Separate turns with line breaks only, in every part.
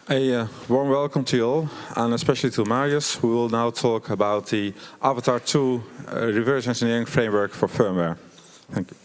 A warm welcome to you all, and especially to Marius, who will now talk about the Avatar 2 reverse engineering framework for firmware. Thank you.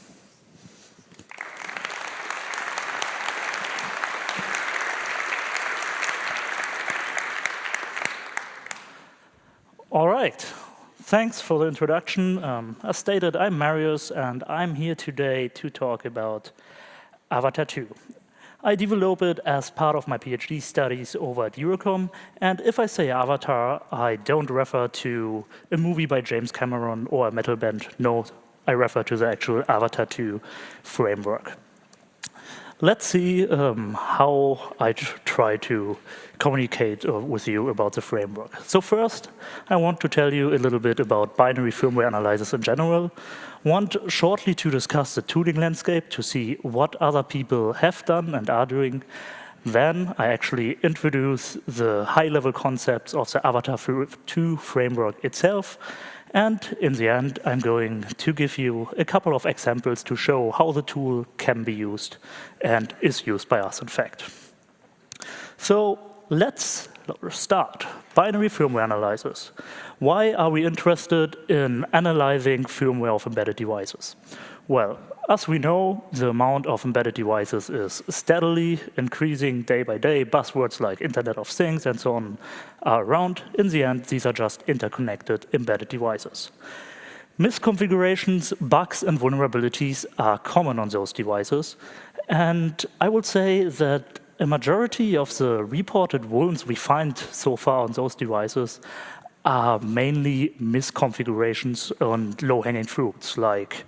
All right. Thanks for the introduction. As stated, I'm Marius, and I'm here today to talk about Avatar 2. I developed it as part of my PhD studies over at Eurocom, and if I say Avatar, I don't refer to a movie by James Cameron or a metal band. No, I refer to the actual Avatar 2 framework. Let's see how I try to communicate with you about the framework. So first, I want to tell you a little bit about binary firmware analysis in general. Want shortly to discuss the tooling landscape to see what other people have done and are doing. Then I actually introduce the high-level concepts of the Avatar 2 framework itself. And in the end, I'm going to give you a couple of examples to show how the tool can be used and is used by us, in fact. So let's start. Binary firmware analysis. Why are we interested in analyzing firmware of embedded devices? Well, as we know, the amount of embedded devices is steadily increasing day by day. Buzzwords like Internet of Things and so on are around. In the end, these are just interconnected embedded devices. Misconfigurations, bugs, and vulnerabilities are common on those devices. And I would say that a majority of the reported vulns we find so far on those devices are mainly misconfigurations on low-hanging fruits, like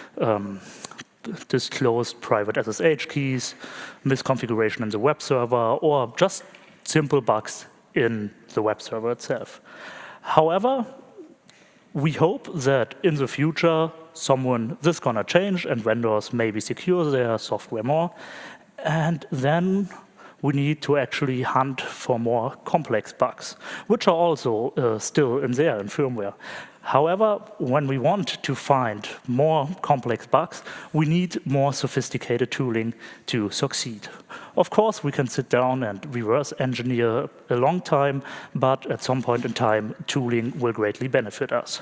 disclosed private SSH keys, misconfiguration in the web server, or just simple bugs in the web server itself. However, we hope that in the future, this is going to change and vendors maybe secure their software more. And then we need to actually hunt for more complex bugs, which are also still in there in firmware. However, when we want to find more complex bugs, we need more sophisticated tooling to succeed. Of course, we can sit down and reverse engineer a long time, but at some point in time, tooling will greatly benefit us.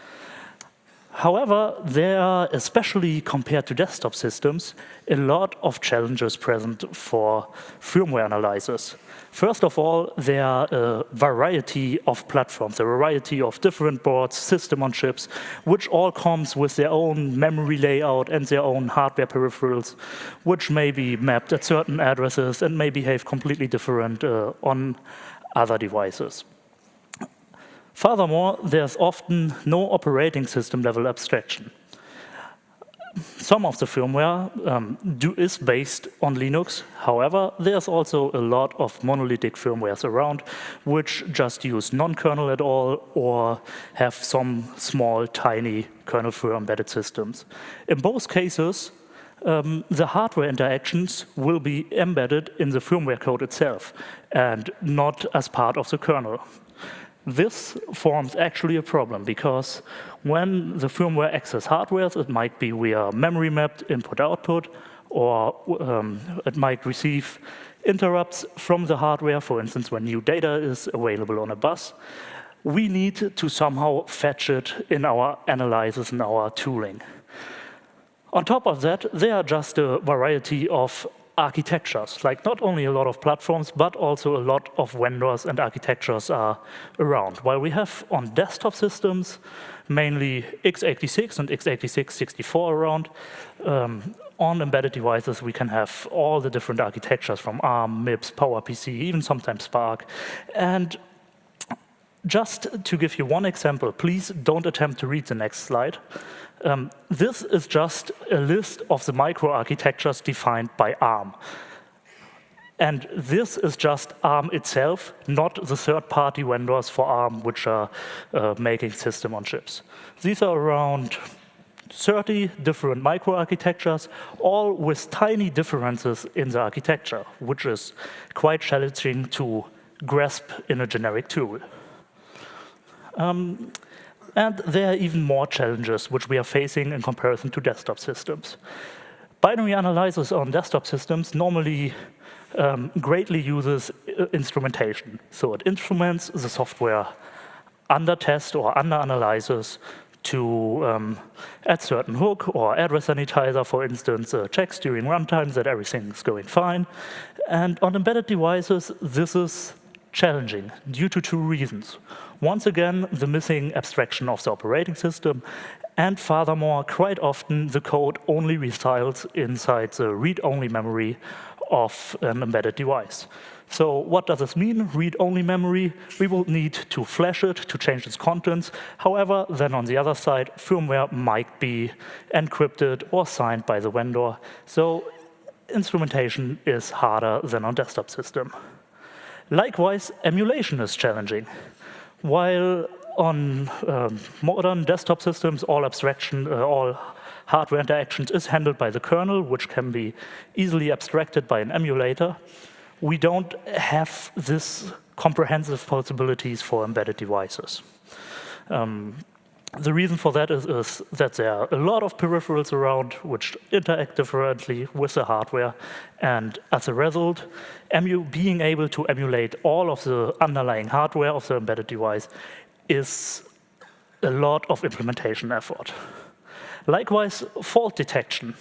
However, there are, especially compared to desktop systems, a lot of challenges present for firmware analysis. First of all, there are a variety of platforms, a variety of different boards, system on chips, which all comes with their own memory layout and their own hardware peripherals, which may be mapped at certain addresses and may behave completely different on other devices. Furthermore, there's often no operating system level abstraction. Some of the firmware is based on Linux. However, there's also a lot of monolithic firmwares around which just use non-kernel at all or have some small, tiny kernel for embedded systems. In both cases, the hardware interactions will be embedded in the firmware code itself and not as part of the kernel. This forms actually a problem because when the firmware accesses hardware, it might be via memory mapped input-output, or it might receive interrupts from the hardware, for instance, when new data is available on a bus. We need to somehow fetch it in our analysis and our tooling. On top of that, there are just a variety of architectures, like not only a lot of platforms, but also a lot of vendors and architectures are around. While we have on desktop systems, mainly x86 and x86-64 around, on embedded devices, we can have all the different architectures from ARM, MIPS, PowerPC, even sometimes Spark. And just to give you one example, please don't attempt to read the next slide. This is just a list of the microarchitectures defined by ARM. And this is just ARM itself, not the third-party vendors for ARM, which are making system on chips. These are around 30 different microarchitectures, all with tiny differences in the architecture, which is quite challenging to grasp in a generic tool. And there are even more challenges which we are facing in comparison to desktop systems. Binary analysis on desktop systems normally greatly uses instrumentation. So it instruments the software under test or under analysis to add certain hook or address sanitizer, for instance, checks during runtime that everything's going fine. And on embedded devices, this is challenging due to two reasons. Once again, the missing abstraction of the operating system, and furthermore, quite often the code only resides inside the read-only memory of an embedded device. So what does this mean, read-only memory? We will need to flash it to change its contents. However, then on the other side, firmware might be encrypted or signed by the vendor. So instrumentation is harder than on desktop system. Likewise, emulation is challenging. While on modern desktop systems, all abstraction, all hardware interactions is handled by the kernel, which can be easily abstracted by an emulator, we don't have this comprehensive possibilities for embedded devices. The reason for that is that there are a lot of peripherals around which interact differently with the hardware, and as a result, being able to emulate all of the underlying hardware of the embedded device is a lot of implementation effort. Likewise, fault detection.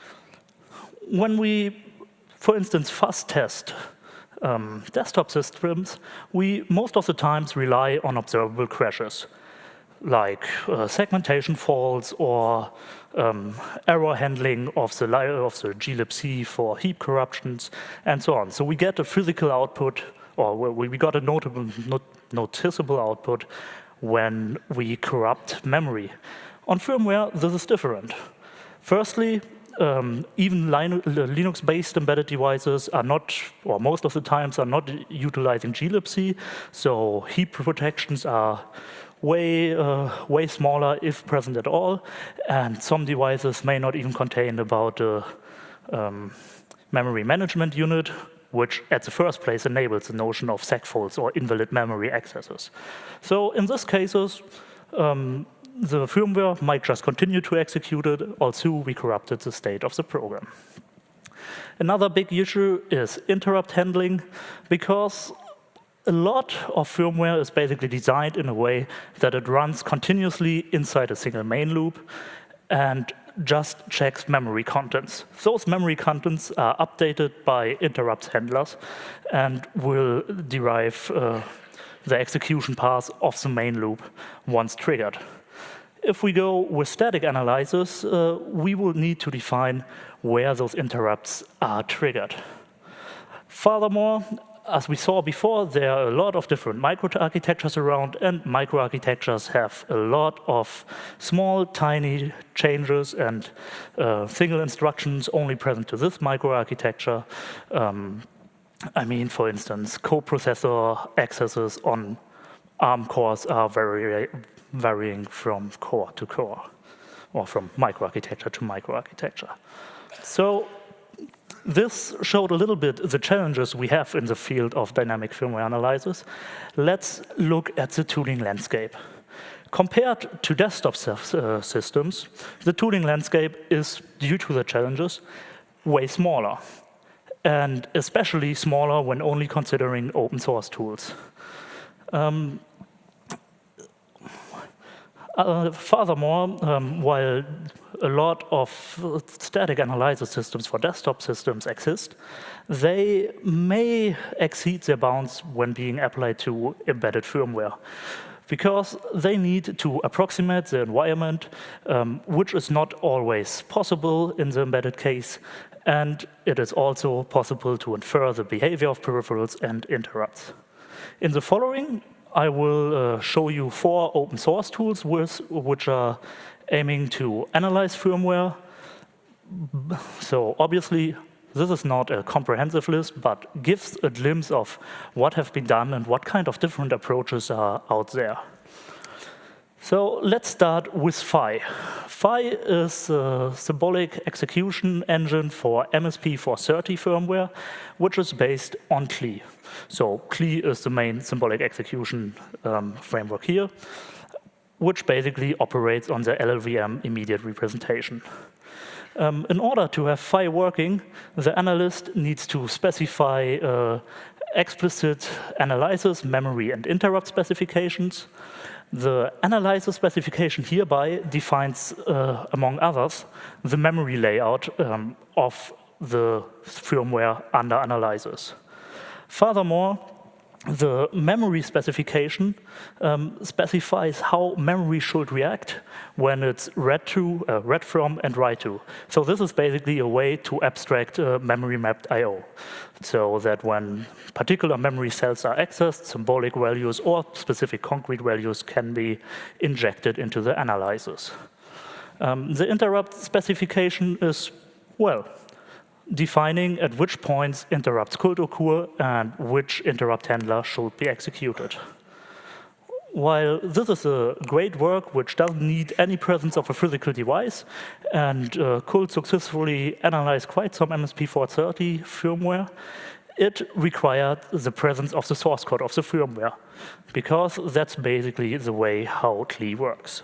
When we, for instance, fuzz test desktop systems, we most of the times rely on observable crashes, like segmentation faults or error handling of the glibc for heap corruptions, and so on. So we get a physical output, or we got a noticeable output when we corrupt memory. On firmware, this is different. Firstly, even Linux-based embedded devices are not, or most of the times are not utilizing glibc, so heap protections are way smaller, if present at all, and some devices may not even contain about a memory management unit, which at the first place enables the notion of segfaults or invalid memory accesses. So in these cases, the firmware might just continue to execute it, although we corrupted the state of the program. Another big issue is interrupt handling, because a lot of firmware is basically designed in a way that it runs continuously inside a single main loop and just checks memory contents. Those memory contents are updated by interrupt handlers and will derive the execution path of the main loop once triggered. If we go with static analysis, we will need to define where those interrupts are triggered. Furthermore, as we saw before, there are a lot of different microarchitectures around, and microarchitectures have a lot of small, tiny changes and single instructions only present to this microarchitecture. I mean, for instance, coprocessor accesses on ARM cores are varying from core to core, or from microarchitecture to microarchitecture. So this showed a little bit the challenges we have in the field of dynamic firmware analysis. Let's look at the tooling landscape. Compared to desktop systems, the tooling landscape is, due to the challenges, way smaller, and especially smaller when only considering open source tools. Furthermore, while a lot of static analysis systems for desktop systems exist, they may exceed their bounds when being applied to embedded firmware, because they need to approximate the environment, which is not always possible in the embedded case, and it is also possible to infer the behavior of peripherals and interrupts. In the following, I will show you 4 open source tools which are aiming to analyze firmware. So obviously, this is not a comprehensive list, but gives a glimpse of what have been done and what kind of different approaches are out there. So let's start with Phi. Phi is a symbolic execution engine for MSP430 firmware, which is based on CLI. So CLI is the main symbolic execution framework here, which basically operates on the LLVM immediate representation. In order to have Phi working, the analyst needs to specify explicit analysis, memory, and interrupt specifications. The analyzer specification hereby defines, among others, the memory layout of the firmware under analysis. Furthermore, the memory specification specifies how memory should react when it's read from, and write to. So this is basically a way to abstract memory mapped I/O, so that when particular memory cells are accessed, symbolic values or specific concrete values can be injected into the analyzers. The interrupt specification is, well, defining at which points interrupts could occur and which interrupt handler should be executed. While this is a great work which doesn't need any presence of a physical device and could successfully analyze quite some MSP430 firmware, it required the presence of the source code of the firmware, because that's basically the way how CLI works.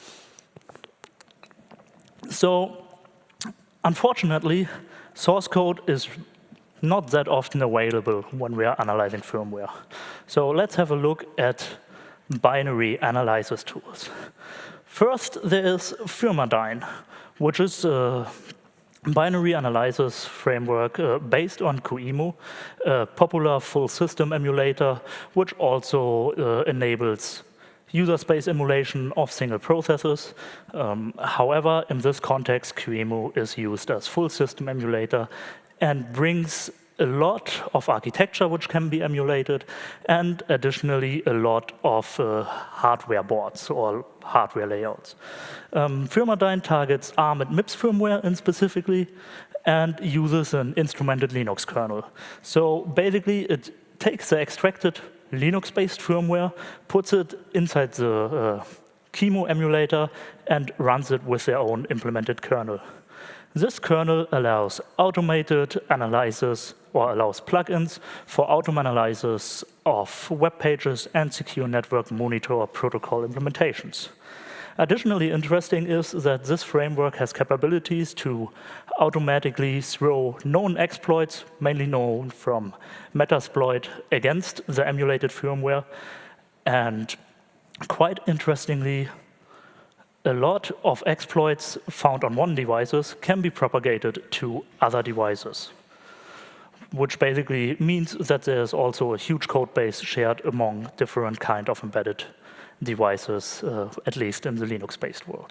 So, unfortunately, source code is not that often available when we are analyzing firmware. So let's have a look at binary analysis tools. First, there is Firmadyne, which is a binary analysis framework based on QEMU, a popular full system emulator, which also enables user space emulation of single processes. However, in this context, QEMU is used as full system emulator and brings a lot of architecture which can be emulated, and additionally a lot of hardware boards or hardware layouts. Firmadyne targets ARM and MIPS firmware in specifically, and uses an instrumented Linux kernel. So basically, it takes the extracted Linux-based firmware, puts it inside the QEMU emulator, and runs it with their own implemented kernel. This kernel allows automated analysis, or allows plugins for auto analysis of web pages and secure network monitor protocol implementations. Additionally interesting is that this framework has capabilities to automatically throw known exploits, mainly known from Metasploit, against the emulated firmware. And quite interestingly, a lot of exploits found on one device can be propagated to other devices, which basically means that there's also a huge code base shared among different kind of embedded devices, at least in the Linux-based world.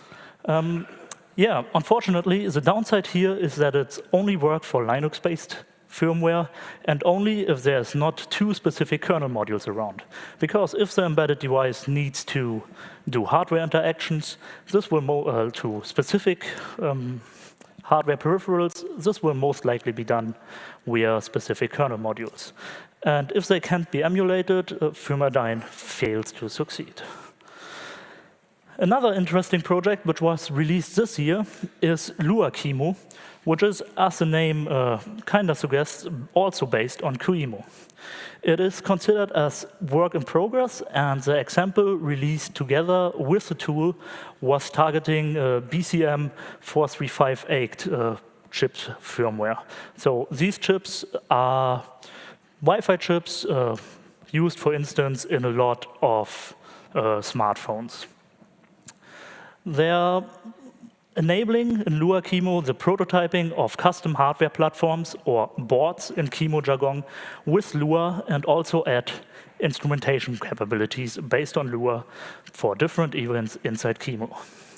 Yeah, unfortunately, the downside here is that it's only work for Linux-based firmware, and only if there's not two specific kernel modules around. Because if the embedded device needs to do hardware interactions, this will to specific hardware peripherals, this will most likely be done via specific kernel modules. And if they can't be emulated, Firmadyne fails to succeed. Another interesting project which was released this year is Lua QEMU, which is, as the name kind of suggests, also based on QEMU. It is considered as work in progress, and the example released together with the tool was targeting BCM 4358 chip firmware. So these chips are Wi-Fi chips used, for instance, in a lot of smartphones. They are enabling in Lua QEMU the prototyping of custom hardware platforms or boards in QEMU jargon with Lua, and also add instrumentation capabilities based on Lua for different events inside QEMU.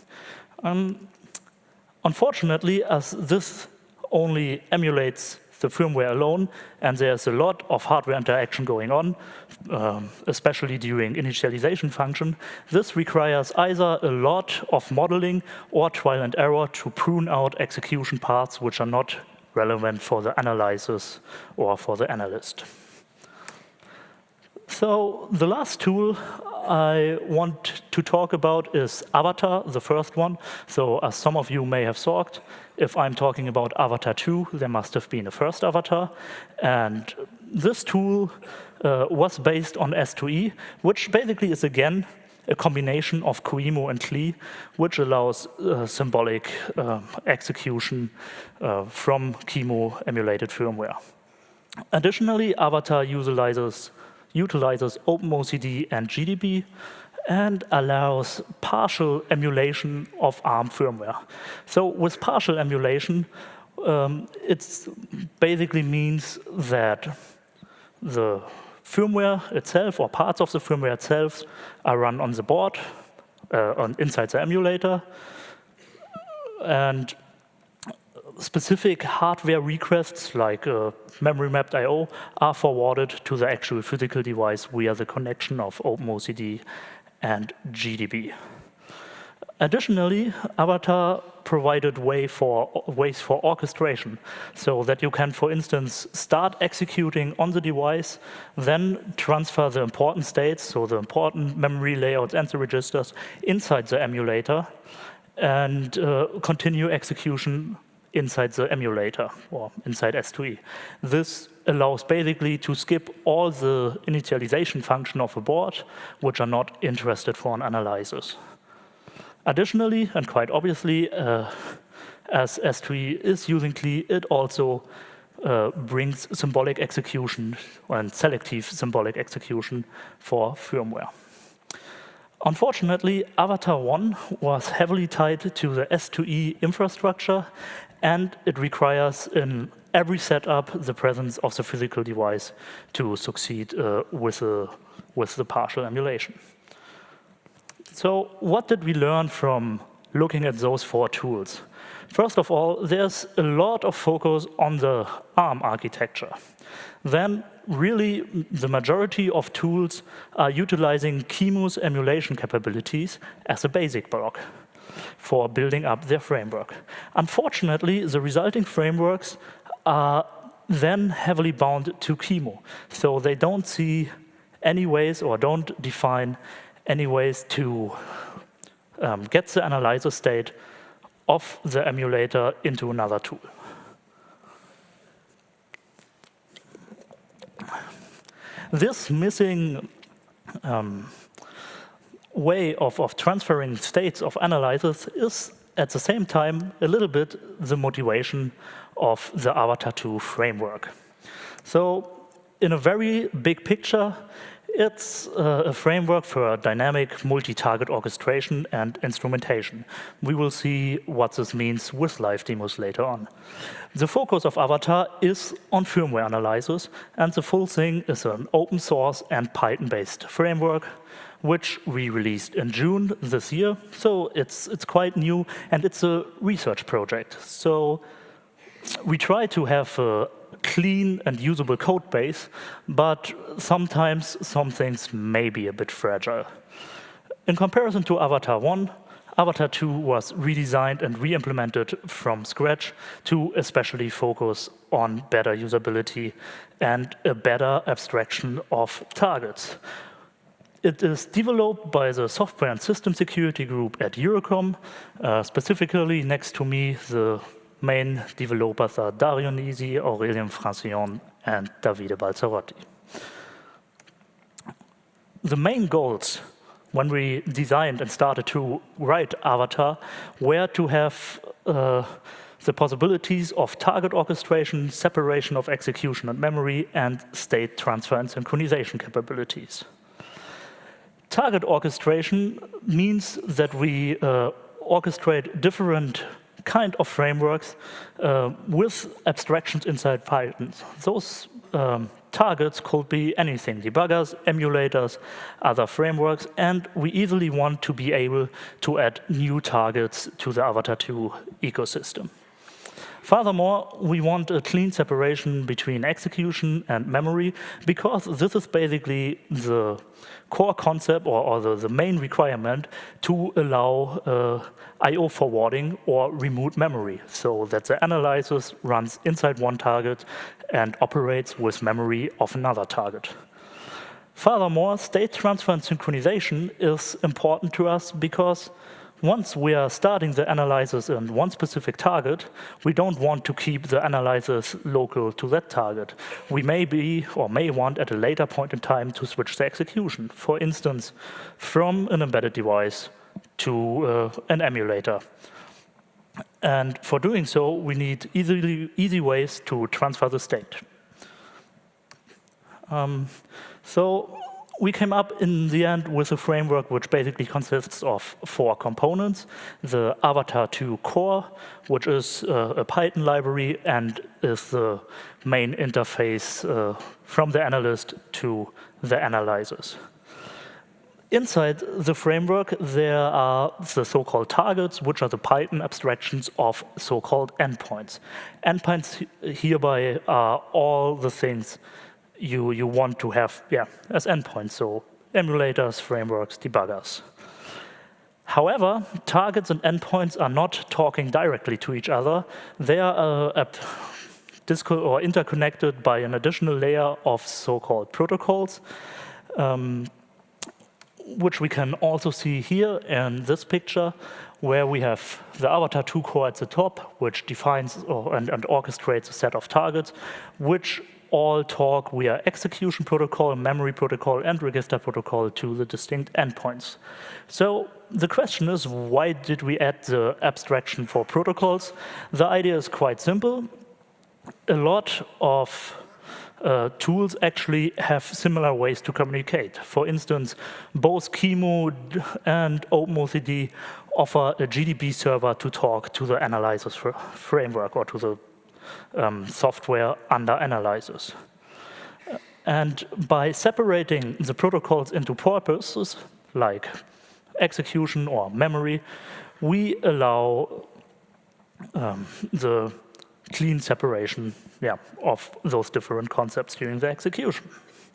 Unfortunately, as this only emulates the firmware alone, and there's a lot of hardware interaction going on, especially during initialization function, this requires either a lot of modeling or trial and error to prune out execution paths which are not relevant for the analysis or for the analyst. So the last tool I want to talk about is Avatar, the first one. So as some of you may have thought, if I'm talking about Avatar 2, there must have been a first Avatar. And this tool was based on S2E, which basically is, again, a combination of QEMU and CLI, which allows symbolic execution from QEMU emulated firmware. Additionally, Avatar utilizes OpenOCD and GDB and allows partial emulation of ARM firmware. So with partial emulation, it basically means that the firmware itself or parts of the firmware itself are run on the board, inside the emulator, and specific hardware requests like memory mapped I/O are forwarded to the actual physical device via the connection of OpenOCD and GDB. Additionally, Avatar provided ways for orchestration, so that you can, for instance, start executing on the device, then transfer the important states, so the important memory layouts and the registers, inside the emulator, and continue execution inside the emulator, or inside S2E. This allows basically to skip all the initialization function of a board, which are not interested for an analysis. Additionally, and quite obviously, as S2E is using CLI, it also brings symbolic execution and selective symbolic execution for firmware. Unfortunately, Avatar 1 was heavily tied to the S2E infrastructure, and it requires in every setup the presence of the physical device to succeed with the partial emulation. So what did we learn from looking at those 4 tools? First of all, there's a lot of focus on the ARM architecture. Then really the majority of tools are utilizing QEMU's emulation capabilities as a basic block for building up their framework. Unfortunately, the resulting frameworks are then heavily bound to QEMU, so they don't see any ways or don't define any ways to get the analyzer state of the emulator into another tool. This missing way of transferring states of analyzers is at the same time a little bit the motivation of the Avatar 2 framework. So in a very big picture, it's a framework for dynamic multi-target orchestration and instrumentation. We will see what this means with live demos later on. The focus of Avatar is on firmware analysis, and the full thing is an open source and Python-based framework, which we released in June this year. So it's quite new, and it's a research project. So we try to have a clean and usable code base, but sometimes some things may be a bit fragile. In comparison to Avatar 1, Avatar 2 was redesigned and re-implemented from scratch to especially focus on better usability and a better abstraction of targets. It is developed by the Software and System Security Group at Eurocom. Specifically, next to me, the main developers are Dario Nisi, Aurélien Francione, and Davide Balzarotti. The main goals when we designed and started to write Avatar were to have the possibilities of target orchestration, separation of execution and memory, and state transfer and synchronization capabilities. Target orchestration means that we orchestrate different kind of frameworks with abstractions inside Python. Those targets could be anything, debuggers, emulators, other frameworks, and we easily want to be able to add new targets to the Avatar 2 ecosystem. Furthermore, we want a clean separation between execution and memory, because this is basically the core concept or the main requirement to allow I/O forwarding or remote memory, so that the analysis runs inside one target and operates with memory of another target. Furthermore, state transfer and synchronization is important to us because once we are starting the analyzers in one specific target, we don't want to keep the analyzers local to that target. We may be, or may want at a later point in time to switch the execution. For instance, from an embedded device to an emulator. And for doing so, we need easy ways to transfer the state. So we came up in the end with a framework which basically consists of 4 components. The Avatar2 core, which is a Python library and is the main interface from the analyst to the analyzers. Inside the framework, there are the so-called targets, which are the Python abstractions of so-called endpoints. Endpoints hereby are all the things you want to have as endpoints, so emulators, frameworks, debuggers. However, targets and endpoints are not talking directly to each other. They are interconnected by an additional layer of so-called protocols, which we can also see here in this picture, where we have the Avatar2 core at the top, which defines and orchestrates a set of targets, which all talk via execution protocol, memory protocol, and register protocol to the distinct endpoints. So the question is, why did we add the abstraction for protocols? The idea is quite simple. A lot of tools actually have similar ways to communicate. For instance, both QEMU and OpenOCD offer a GDB server to talk to the analyzers framework or to the software under analyzers. And by separating the protocols into purposes, like execution or memory, we allow the clean separation of those different concepts during the execution.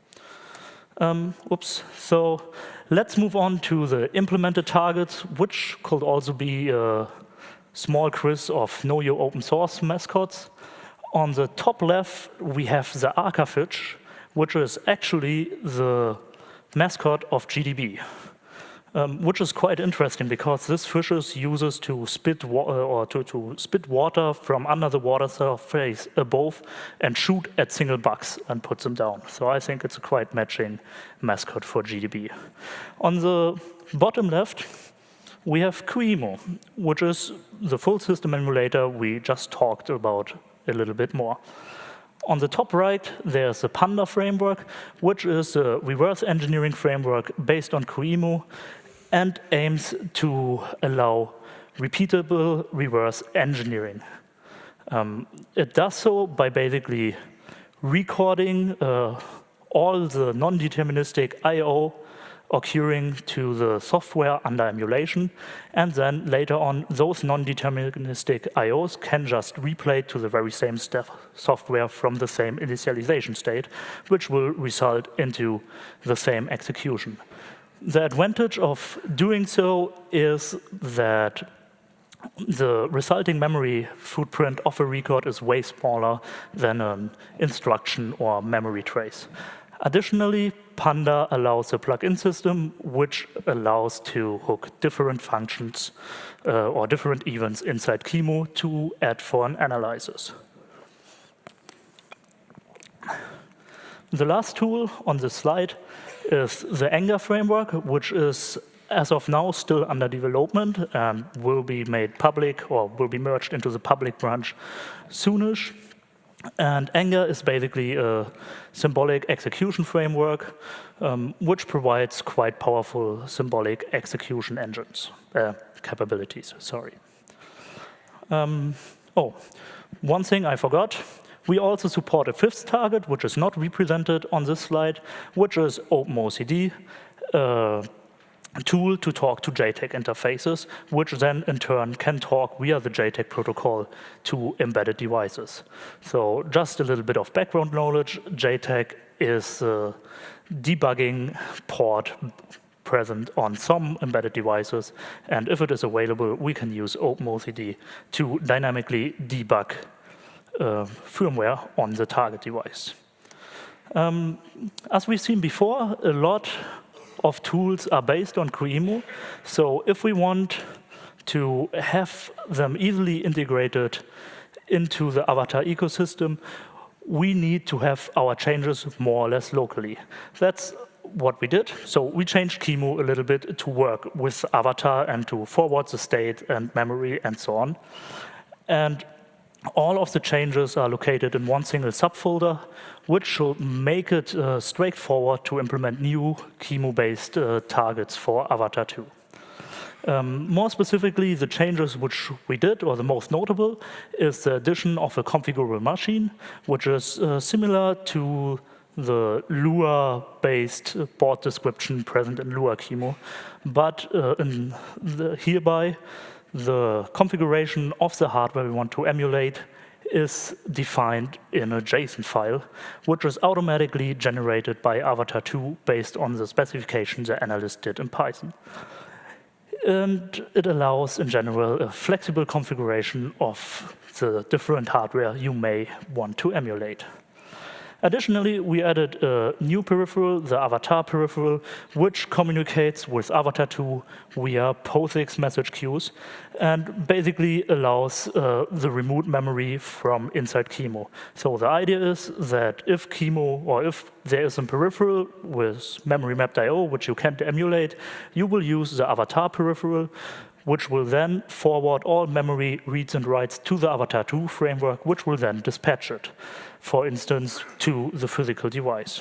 So let's move on to the implemented targets, which could also be a small quiz of Know Your Open Source mascots. On the top left, we have the Arcafish, which is actually the mascot of GDB. Which is quite interesting because this fish uses to spit spit water from under the water surface above and shoot at single bugs and put them down. So I think it's a quite matching mascot for GDB. On the bottom left, we have QEMU, which is the full system emulator we just talked about a little bit more. On the top right, there's the Panda framework, which is a reverse engineering framework based on QEMU and aims to allow repeatable reverse engineering. It does so by basically recording all the non-deterministic I/O occurring to the software under emulation, and then later on, those non-deterministic I/Os can just replay to the very same software from the same initialization state, which will result into the same execution. The advantage of doing so is that the resulting memory footprint of a record is way smaller than an instruction or memory trace. Additionally, Panda allows a plug-in system which allows to hook different functions or different events inside QEMU to add for an analysis. The last tool on this slide is the Anger framework, which is, as of now, still under development and will be made public or will be merged into the public branch soonish. And Anger is basically a symbolic execution framework, which provides quite powerful symbolic execution engines, capabilities, sorry. One thing I forgot. We also support a fifth target, which is not represented on this slide, which is OpenOCD, a tool to talk to JTAG interfaces, which then in turn can talk via the JTAG protocol to embedded devices. So just a little bit of background knowledge, JTAG is a debugging port present on some embedded devices, and if it is available, we can use OpenOCD to dynamically debug firmware on the target device. As we've seen before, a lot of tools are based on QEMU. So if we want to have them easily integrated into the avatar ecosystem, we need to have our changes more or less locally. That's what we did. So we changed QEMU a little bit to work with avatar and to forward the state and memory and so on. And all of the changes are located in one single subfolder, which should make it straightforward to implement new QEMU-based targets for Avatar 2. More specifically, the changes which we did, or the most notable, is the addition of a configurable machine, which is similar to the Lua-based board description present in Lua QEMU. But hereby, the configuration of the hardware we want to emulate is defined in a JSON file, which is automatically generated by Avatar 2 based on the specification the analyst did in Python. And it allows, in general, a flexible configuration of the different hardware you may want to emulate. Additionally, we added a new peripheral, the Avatar peripheral, which communicates with Avatar 2 via POSIX message queues and basically allows the remote memory from inside QEMU. So the idea is that if QEMU, or if there is a peripheral with memory mapped I/O, which you can't emulate, you will use the Avatar peripheral, which will then forward all memory reads and writes to the Avatar 2 framework, which will then dispatch it, for instance, to the physical device.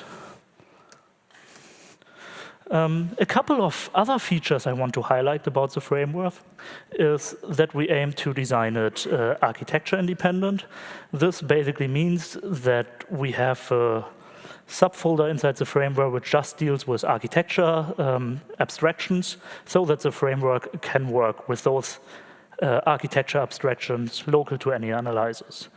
A couple of other features I want to highlight about the framework is that we aim to design it architecture independent. This basically means that we have a subfolder inside the framework which just deals with architecture abstractions, so that the framework can work with those architecture abstractions local to any analyzers.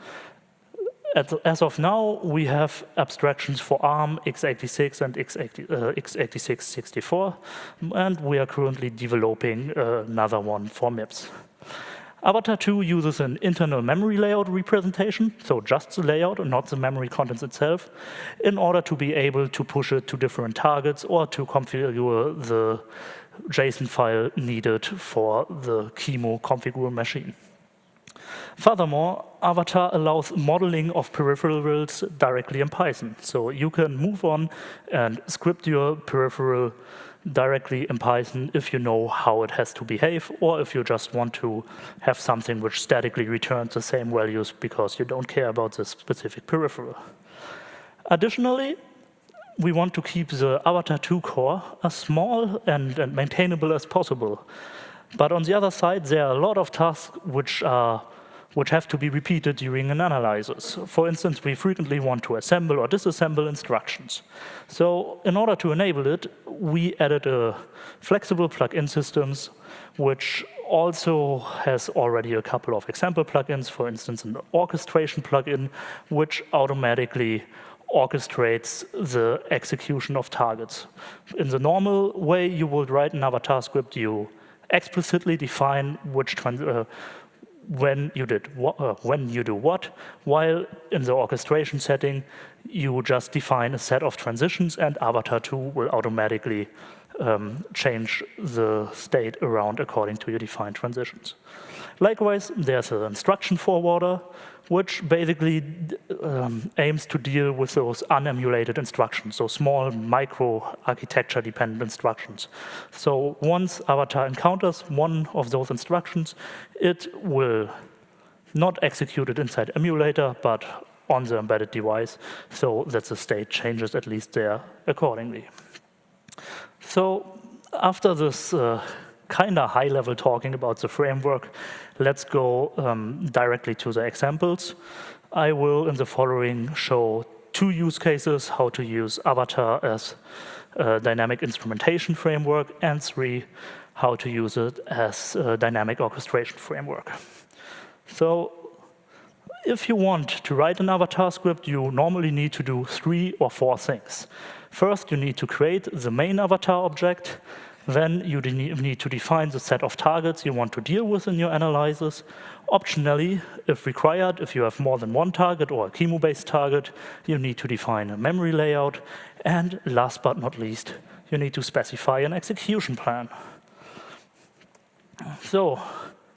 As of now, we have abstractions for ARM, x86, and x86-64, and we are currently developing another one for MIPS. Avatar 2 uses an internal memory layout representation, so just the layout and not the memory contents itself, in order to be able to push it to different targets or to configure the JSON file needed for the QEMU configure machine. Furthermore, Avatar allows modeling of peripherals directly in Python. So you can move on and script your peripheral directly in Python if you know how it has to behave, or if you just want to have something which statically returns the same values because you don't care about the specific peripheral. Additionally, we want to keep the Avatar 2 core as small and maintainable as possible. But on the other side, there are a lot of tasks which have to be repeated during an analysis. For instance, we frequently want to assemble or disassemble instructions. So in order to enable it, we added a flexible plugin systems, which also has already a couple of example plugins, for instance, an orchestration plugin, which automatically orchestrates the execution of targets. In the normal way you would write an Avatar script, you explicitly define which when you do what, while in the orchestration setting, you just define a set of transitions, and Avatar 2 will automatically change the state around according to your defined transitions. Likewise, there's an instruction forwarder, which basically aims to deal with those unemulated instructions, so small micro-architecture dependent instructions. So once Avatar encounters one of those instructions, it will not execute it inside emulator, but on the embedded device, so that the state changes at least there accordingly. So after this kind of high-level talking about the framework, let's go directly to the examples. I will, in the following, show 2 use cases, how to use Avatar as a dynamic instrumentation framework, and 3, how to use it as a dynamic orchestration framework. So if you want to write an Avatar script, you normally need to do 3 or 4 things. First, you need to create the main Avatar object. Then you need to define the set of targets you want to deal with in your analysis. Optionally, if required, if you have more than one target or a QEMU-based target, you need to define a memory layout. And last but not least, you need to specify an execution plan. So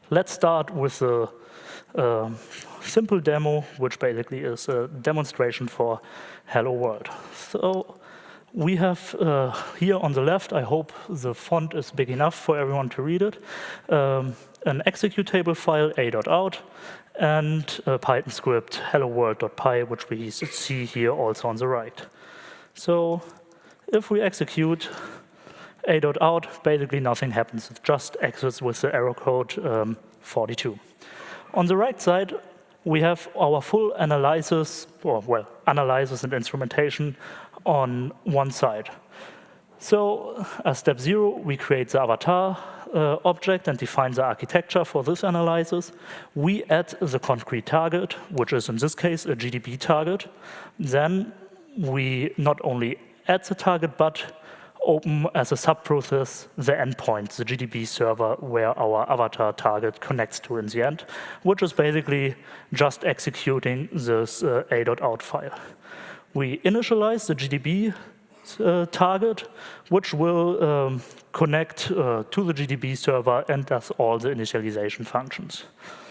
Let's start with a simple demo, which basically is a demonstration for Hello World. So we have here on the left, I hope the font is big enough for everyone to read it, an executable file, a.out, and a Python script, hello-world.py, which we see here also on the right. So if we execute a.out, basically nothing happens. It just exits with the error code 42. On the right side, we have our full analysis, or well, analysis and instrumentation on one side. So as step 0, we create the avatar object and define the architecture for this analysis. We add the concrete target, which is in this case a GDB target. Then we not only add the target, but open as a subprocess the endpoint, the GDB server where our avatar target connects to in the end, which is basically just executing this a.out file. We initialize the GDB target, which will connect to the GDB server and does all the initialization functions.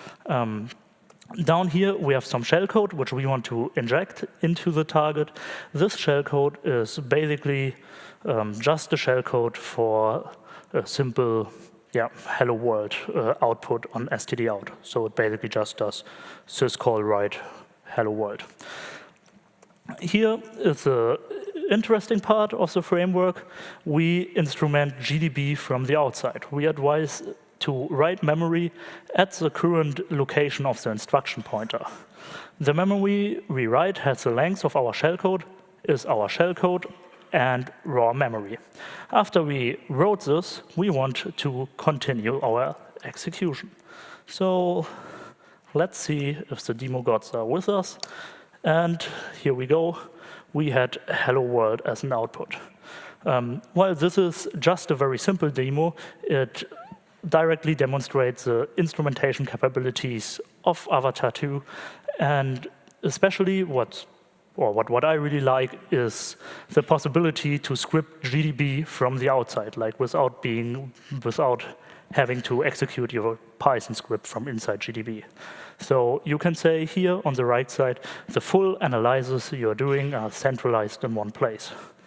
Down here, we have some shellcode, which we want to inject into the target. This shellcode is basically just a shellcode for a simple hello world output on stdout. So it basically just does syscall write hello world. Here is the interesting part of the framework. We instrument GDB from the outside. We advise to write memory at the current location of the instruction pointer. The memory we write has the length of our shellcode, is our shellcode, and raw memory. After we wrote this, we want to continue our execution. So let's see if the demo gods are with us. And here we go. We had hello world as an output. While this is just a very simple demo, it directly demonstrates the instrumentation capabilities of Avatar 2, and especially what I really like is the possibility to script GDB from the outside, like without having to execute your Python script from inside GDB. So you can say here on the right side, the full analysis you're doing are centralized in one place.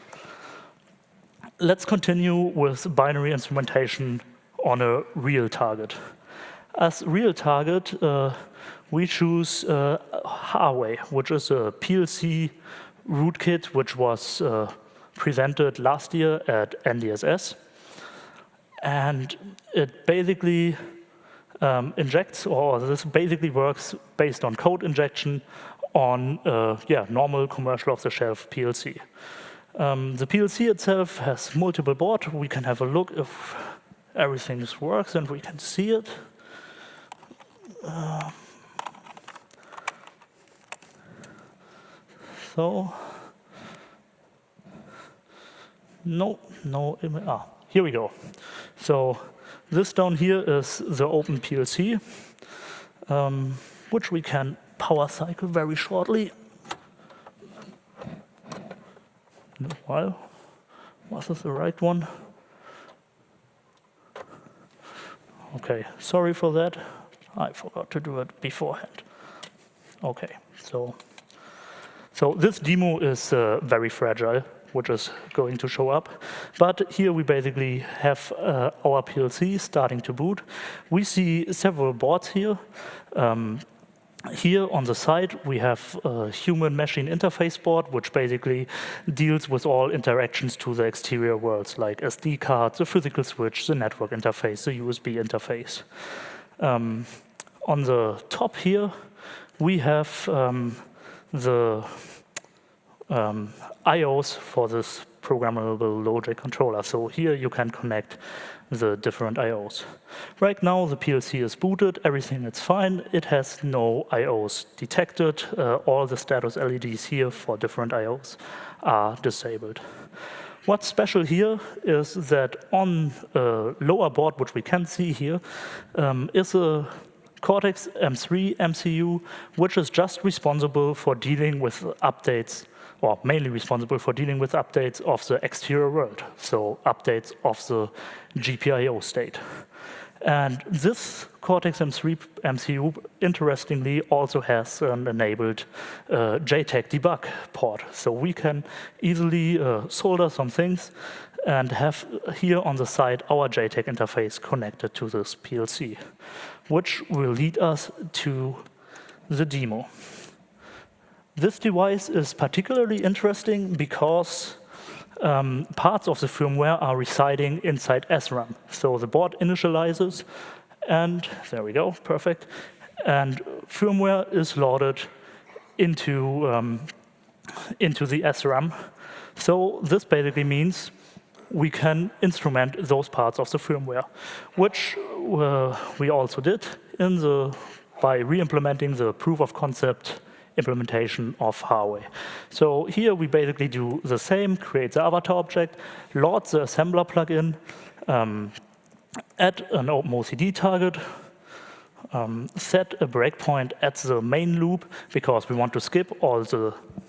Let's continue with binary instrumentation on a real target. As real target, we choose Harway, which is a PLC rootkit which was presented last year at NDSS. And it basically injects, or this basically works based on code injection on normal commercial off-the-shelf PLC. The PLC itself has multiple boards. We can have a look if everything works and we can see it. So, here we go. So this down here is the open PLC, which we can power cycle very shortly. Well, was this the right one? Okay, sorry for that. I forgot to do it beforehand. Okay, so this demo is very fragile, which is going to show up. But here we basically have our PLC starting to boot. We see several boards here. Here on the side, we have a human-machine interface board, which basically deals with all interactions to the exterior worlds, like SD cards, the physical switch, the network interface, the USB interface. On the top here, we have the IOs for this programmable logic controller. So here you can connect the different IOs. Right now the PLC is booted, everything is fine. It has no IOs detected. All the status LEDs here for different IOs are disabled. What's special here is that on a lower board, which we can see here, is a Cortex M3 MCU, which is just responsible for dealing with updates, or mainly responsible for dealing with updates of the exterior world, so updates of the GPIO state. And this Cortex-M3 MCU, interestingly, also has an enabled JTAG debug port. So we can easily solder some things and have here on the side our JTAG interface connected to this PLC, which will lead us to the demo. This device is particularly interesting because parts of the firmware are residing inside SRAM. So the board initializes, and there we go, perfect. And firmware is loaded into the SRAM. So this basically means we can instrument those parts of the firmware, which we also did by re-implementing the proof of concept implementation of Huawei. So here we basically do the same, create the avatar object, load the assembler plugin, add an OpenOCD target, set a breakpoint at the main loop because we want to skip all the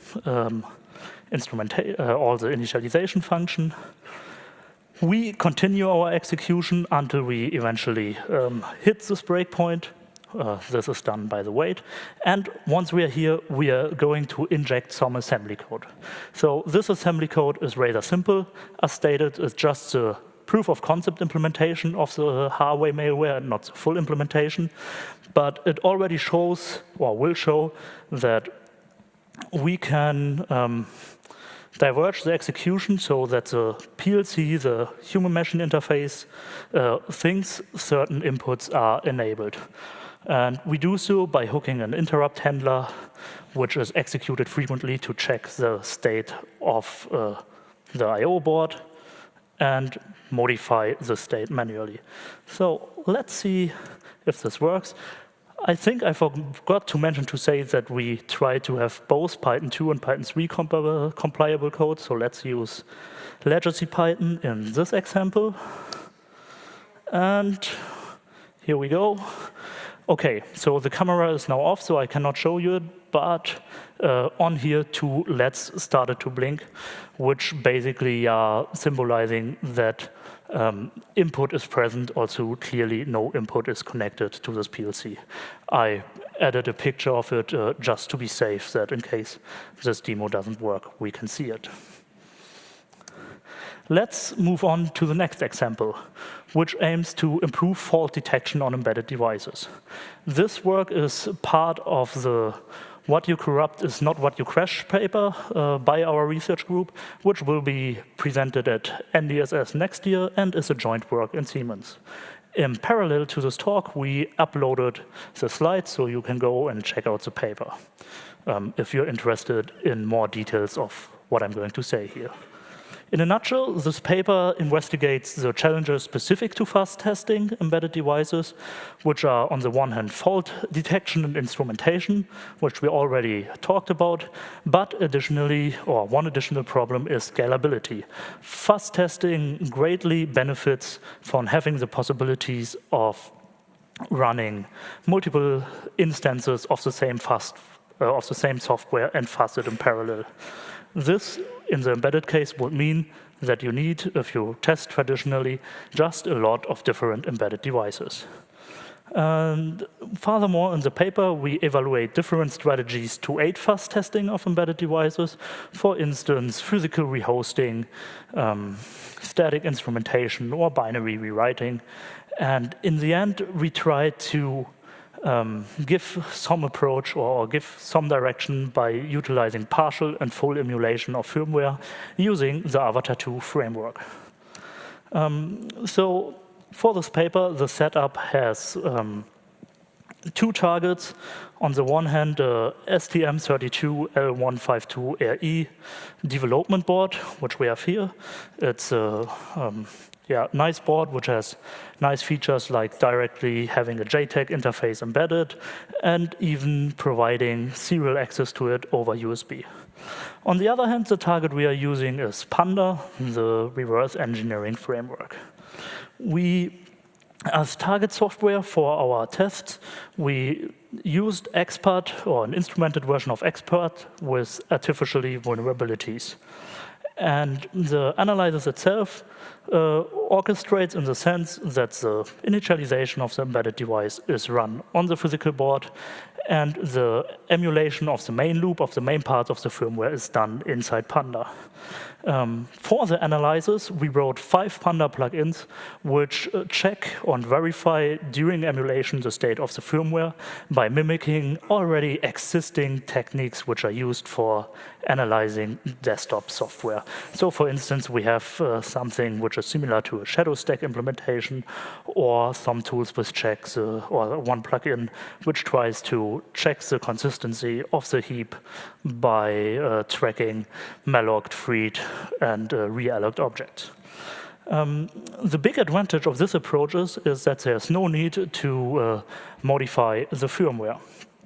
initialization function. We continue our execution until we eventually hit this breakpoint. This is done by the wait. And once we are here, we are going to inject some assembly code. So this assembly code is rather simple. As stated, it's just the proof of concept implementation of the Huawei malware, not the full implementation. But it already shows, or will show, that we can diverge the execution so that the PLC, the human-machine interface, thinks certain inputs are enabled. And we do so by hooking an interrupt handler, which is executed frequently to check the state of the I/O board and modify the state manually. So let's see if this works. I think I forgot to mention to say that we try to have both Python 2 and Python 3 compilable code. So let's use legacy Python in this example. And here we go. OK, so the camera is now off, so I cannot show you it. But on here, two LEDs started to blink, which basically are symbolizing that input is present. Also, clearly, no input is connected to this PLC. I added a picture of it just to be safe, that in case this demo doesn't work, we can see it. Let's move on to the next example, which aims to improve fault detection on embedded devices. This work is part of the What You Corrupt is Not What You Crash paper by our research group, which will be presented at NDSS next year and is a joint work in Siemens. In parallel to this talk, we uploaded the slides, so you can go and check out the paper if you're interested in more details of what I'm going to say here. In a nutshell, this paper investigates the challenges specific to fast testing embedded devices, which are, on the one hand, fault detection and instrumentation, which we already talked about, but additionally, or one additional problem is scalability. Fast testing greatly benefits from having the possibilities of running multiple instances of the same software and fast it in parallel. This, in the embedded case, would mean that you need, if you test traditionally, just a lot of different embedded devices. And furthermore, in the paper, we evaluate different strategies to aid fast testing of embedded devices. For instance, physical rehosting, static instrumentation, or binary rewriting. And in the end, we try to give some approach or give some direction by utilizing partial and full emulation of firmware using the Avatar 2 framework. So for this paper, the setup has two targets. On the one hand, the STM32L152RE development board, which we have here. It's a nice board, which has nice features like directly having a JTAG interface embedded and even providing serial access to it over USB. On the other hand, the target we are using is Panda, the reverse engineering framework. As target software for our tests, we used Expert, or an instrumented version of Expert, with artificially vulnerabilities. And the analysis itself orchestrates in the sense that the initialization of the embedded device is run on the physical board, and the emulation of the main loop of the main parts of the firmware is done inside Panda. For the analyzers, we wrote 5 Panda plugins which check and verify during emulation the state of the firmware by mimicking already existing techniques which are used for analyzing desktop software. So for instance, we have something which is similar to a shadow stack implementation, or some tools which checks, or one plugin which tries to check the consistency of the heap by tracking malloc, freed, and realloced objects. The big advantage of this approach is that there's no need to modify the firmware.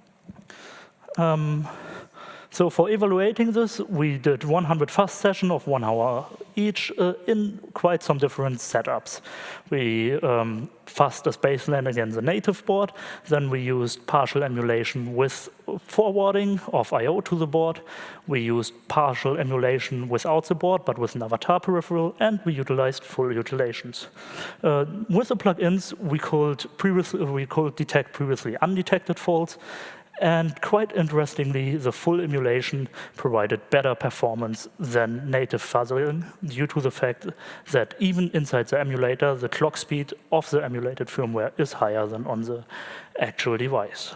So for evaluating this, we did 100 fast sessions of 1 hour each in quite some different setups. We fuzzed a spaceland against the native board, then we used partial emulation with forwarding of I/O to the board. We used partial emulation without the board, but with an avatar peripheral, and we utilized full utilizations. With the plugins, we could detect previously undetected faults. And quite interestingly, the full emulation provided better performance than native fuzzing due to the fact that even inside the emulator, the clock speed of the emulated firmware is higher than on the actual device.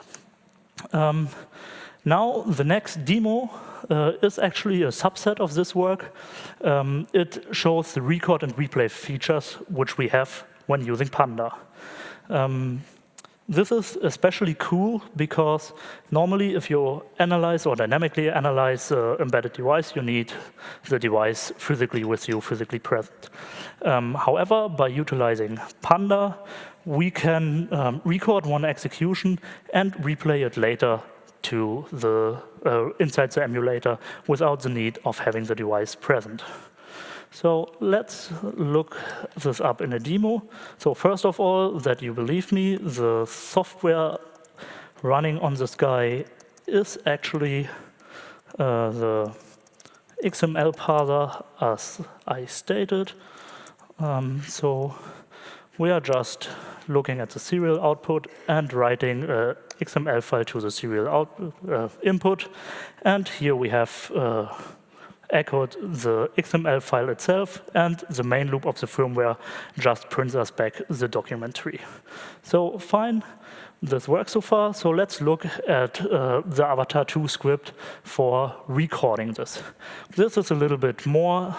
Now, the next demo is actually a subset of this work. It shows the record and replay features which we have when using Panda. This is especially cool because normally if you analyze or dynamically analyze an embedded device, you need the device physically with you, physically present. However, by utilizing Panda, we can record one execution and replay it later to the inside the emulator without the need of having the device present. So let's look this up in a demo. So first of all, that you believe me, the software running on this guy is actually the XML parser as I stated. So we are just looking at the serial output and writing an XML file to the serial input. And here we have echoed the XML file itself, and the main loop of the firmware just prints us back the document tree. So fine, this works so far. So let's look at the Avatar 2 script for recording this. This is a little bit more,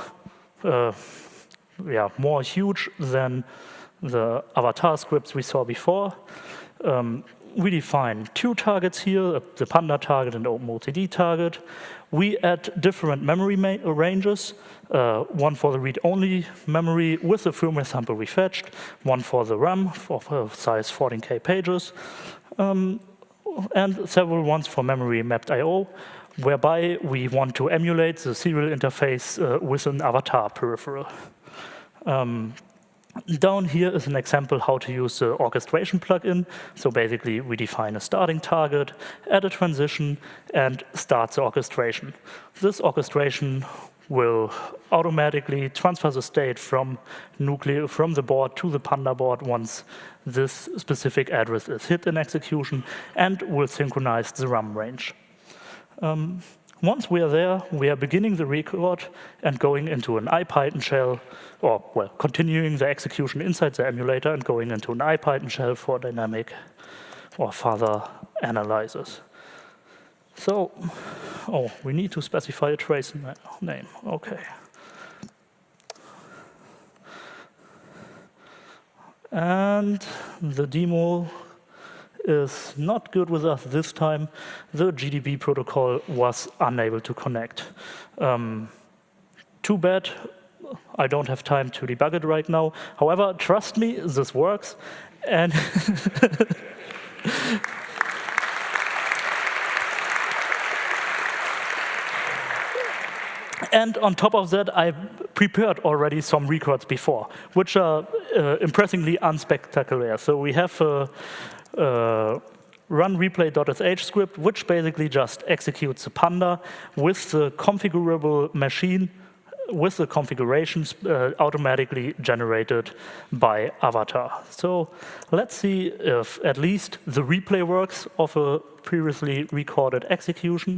more huge than the Avatar scripts we saw before. We define 2 targets here, the Panda target and OpenOCD target. We add different memory ranges, one for the read-only memory with the firmware sample we fetched, one for the RAM of size 14K pages, and several ones for memory mapped I/O, whereby we want to emulate the serial interface with an avatar peripheral. Down here is an example how to use the orchestration plugin. So basically, we define a starting target, add a transition, and start the orchestration. This orchestration will automatically transfer the state from the board to the Panda board once this specific address is hit in execution, and will synchronize the RAM range. Once we are there, we are beginning the record and going into an IPython shell, or well, continuing the execution inside the emulator and going into an IPython shell for dynamic or further analysis. So, we need to specify a trace name. Okay. And the demo is not good with us this time. The GDB protocol was unable to connect. Too bad. I don't have time to debug it right now. However, trust me, this works. And and on top of that, I prepared already some records before, which are impressively unspectacular. So we have a run replay.sh script, which basically just executes the Panda with the configurable machine with the configurations automatically generated by Avatar. So let's see if at least the replay works of a previously recorded execution.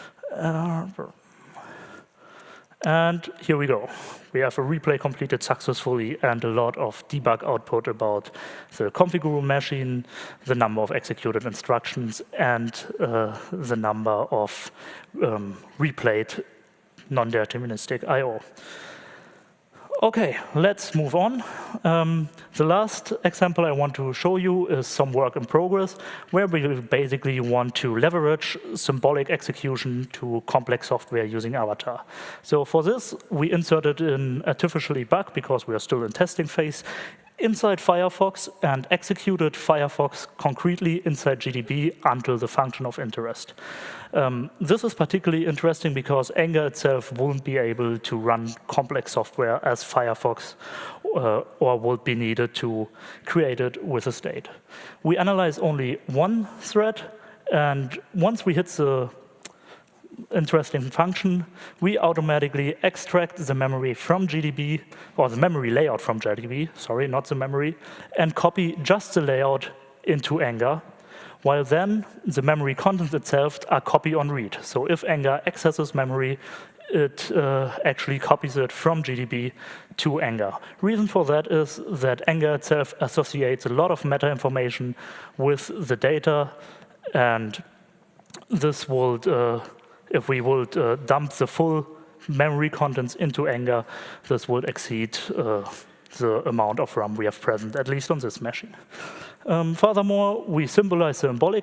And here we go. We have a replay completed successfully and a lot of debug output about the configurable machine, the number of executed instructions, and the number of replayed non-deterministic I/O. Okay, let's move on. The last example I want to show you is some work in progress, where we basically want to leverage symbolic execution to complex software using Avatar. So for this, we inserted an artificial debug, because we are still in testing phase, inside Firefox and executed Firefox concretely inside GDB until the function of interest. This is particularly interesting because Anger itself won't be able to run complex software as Firefox or would be needed to create it with a state. We analyze only one thread, and once we hit the interesting function, we automatically extract the memory from GDB, or the memory layout from GDB, sorry, not the memory, and copy just the layout into Anger, while then the memory contents itself are copy on read. So if Anger accesses memory, it actually copies it from GDB to Anger. Reason for that is that Anger itself associates a lot of meta information with the data, and this would if we would dump the full memory contents into Anger, this would exceed the amount of RAM we have present, at least on this machine. Furthermore, we symbolize symbolic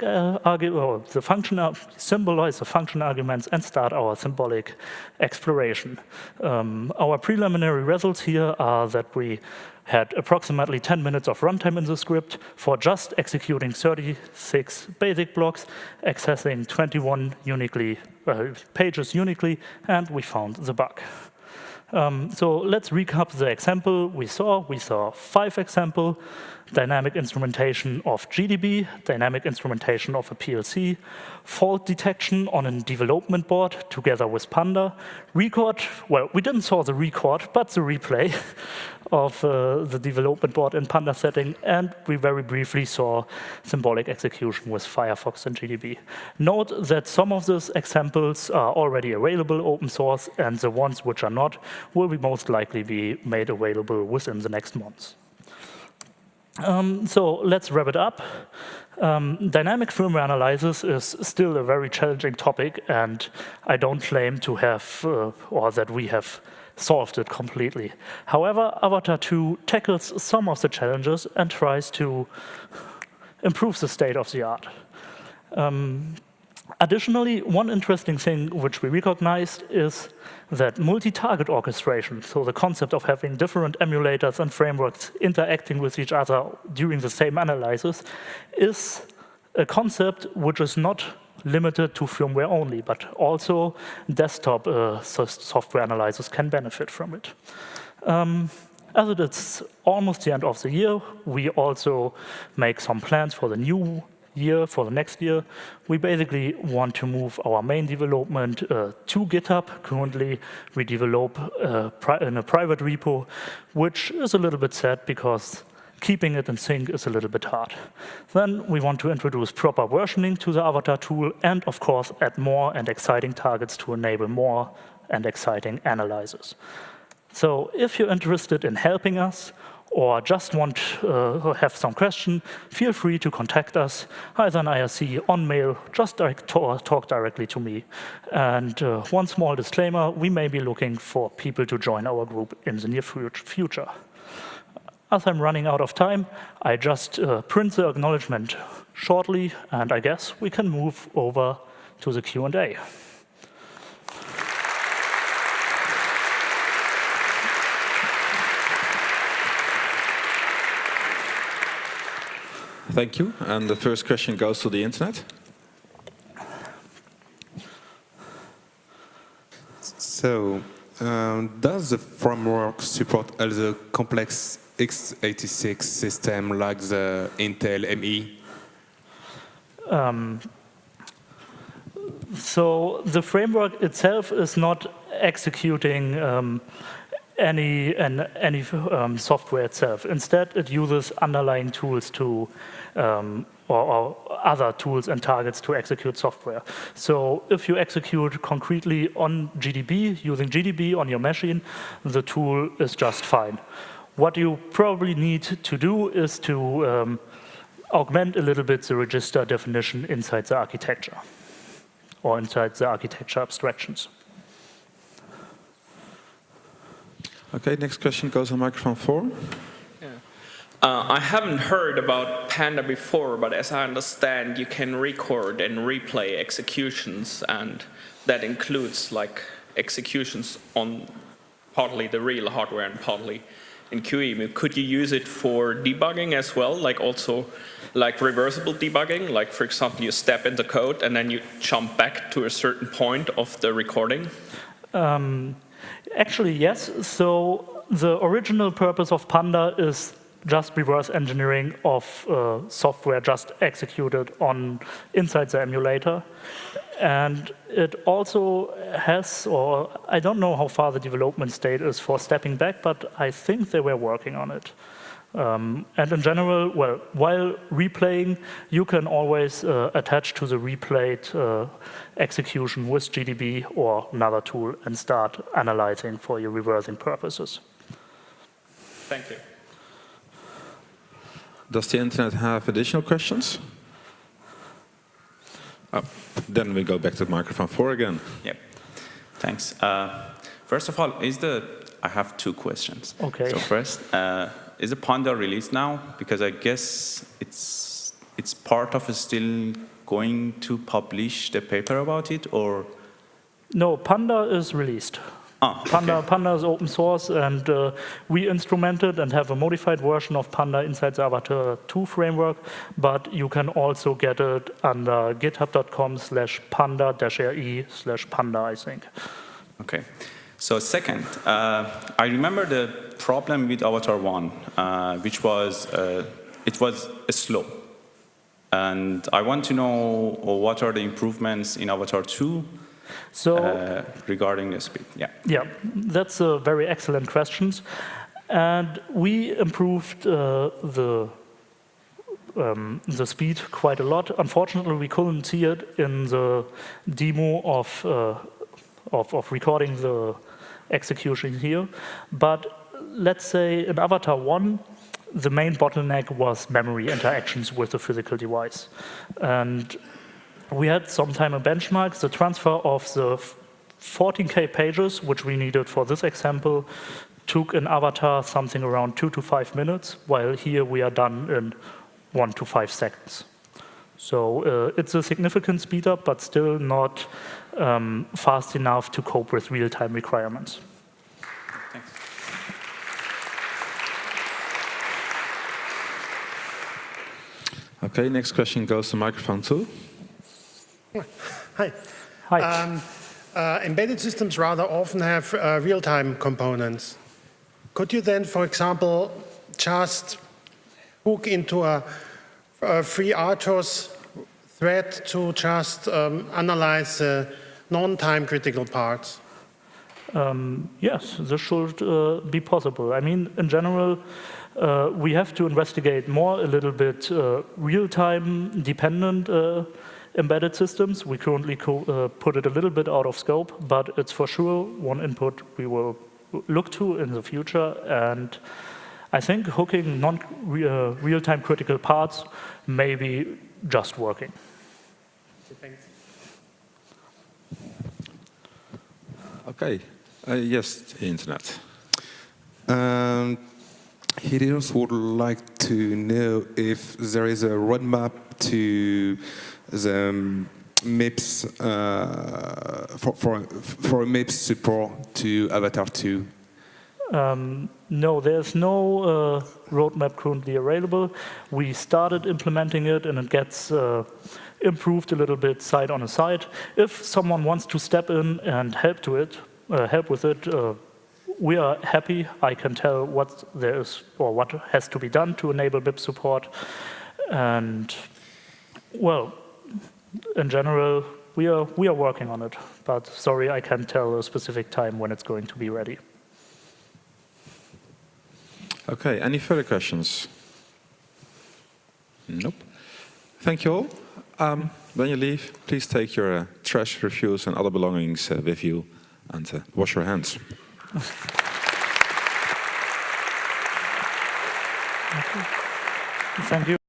symbolize the function arguments and start our symbolic exploration. Our preliminary results here are that we had approximately 10 minutes of runtime in the script for just executing 36 basic blocks, accessing 21 pages uniquely, and we found the bug. So let's recap the example we saw. We saw 5 examples: dynamic instrumentation of GDB, dynamic instrumentation of a PLC, fault detection on a development board together with Panda, record, well, we didn't saw the record, but the replay of the development board in Panda setting, and we very briefly saw symbolic execution with Firefox and GDB. Note that some of these examples are already available open source, and the ones which are not will be most likely be made available within the next months. So let's wrap it up. Dynamic firmware analysis is still a very challenging topic, and I don't claim to have, or that we have solved it completely. However, Avatar 2 tackles some of the challenges and tries to improve the state of the art. Additionally, one interesting thing which we recognized is that multi-target orchestration, so the concept of having different emulators and frameworks interacting with each other during the same analysis, is a concept which is not limited to firmware only, but also desktop software analysis can benefit from it. As it is almost the end of the year, we also make some plans for the new year, for the next year. We basically want to move our main development to GitHub. Currently, we develop in a private repo, which is a little bit sad because keeping it in sync is a little bit hard. Then we want to introduce proper versioning to the Avatar tool, and of course add more and exciting targets to enable more and exciting analyzers. So if you're interested in helping us, or just want to have some question, feel free to contact us, either on IRC, on mail, just talk directly to me. And one small disclaimer, we may be looking for people to join our group in the near future. As I'm running out of time, I just print the acknowledgement shortly, and I guess we can move over to the Q&A.
Thank you. And the first question goes to the internet.
So, does the framework support all the complex x86 system like the Intel ME?
So the framework itself is not executing any software itself. Instead, it uses underlying tools to, or other tools and targets to execute software. So if you execute concretely on GDB, using GDB on your machine, the tool is just fine. What you probably need to do is to augment a little bit the register definition inside the architecture, or inside the architecture abstractions.
Okay, next question goes on microphone 4.
I haven't heard about Panda before, but as I understand, you can record and replay executions, and that includes like executions on partly the real hardware and partly in QEMU. Could you use it for debugging as well, like also like reversible debugging? Like, for example, you step into code and then you jump back to a certain point of the recording?
Actually, yes. So the original purpose of Panda is just reverse engineering of software just executed on inside the emulator. And it also has, or I don't know how far the development state is for stepping back, but I think they were working on it. And in general, well, while replaying, you can always attach to the replayed execution with GDB or another tool and start analyzing for your reversing purposes.
Thank you.
Does the internet have additional questions? Oh, then we go back to microphone 4 again.
Yep. Thanks. First of all, I have 2 questions.
Okay.
So first, is the Panda released now? Because I guess it's part of still going to publish the paper about it, or?
No, Panda is released.
Okay.
Panda is open source, and we instrumented and have a modified version of Panda inside the Avatar 2 framework, but you can also get it under github.com/panda-re/panda, I think.
Okay. So second, I remember the problem with Avatar 1, which was it was slow. And I want to know what are the improvements in Avatar 2 regarding the speed.
Yeah, that's a very excellent question. And we improved the speed quite a lot. Unfortunately, we couldn't see it in the demo of recording the execution here. But let's say in Avatar 1, the main bottleneck was memory interactions with the physical device. And we had sometime a benchmark. The transfer of the 14K pages, which we needed for this example, took in Avatar something around 2 to 5 minutes, while here we are done in 1 to 5 seconds. So it's a significant speed up, but still not fast enough to cope with real-time requirements.
Thanks.
Okay, next question goes to microphone 2.
Hi.
Hi.
Embedded systems rather often have real-time components. Could you then, for example, just hook into a FreeRTOS thread to just analyze non-time critical parts?
Yes, this should be possible. I mean, in general, we have to investigate more a little bit real-time dependent embedded systems. We currently put it a little bit out of scope, but it's for sure one input we will look to in the future. And I think hooking non-real-time critical parts may be just working.
Thanks.
Okay, yes, the internet.
Helios would like to know if there is a roadmap to the MIPS for MIPS support to Avatar 2.
No, there's no roadmap currently available. We started implementing it, and it gets improved a little bit side on a side. If someone wants to step in and help with it, we are happy. I can tell what there is or what has to be done to enable MIPS support. And well, in general, we are working on it, but sorry, I can't tell a specific time when it's going to be ready.
Okay, any further questions? Nope. Thank you all. When you leave, please take your trash, refuse, and other belongings with you, and wash your hands.
Thank you.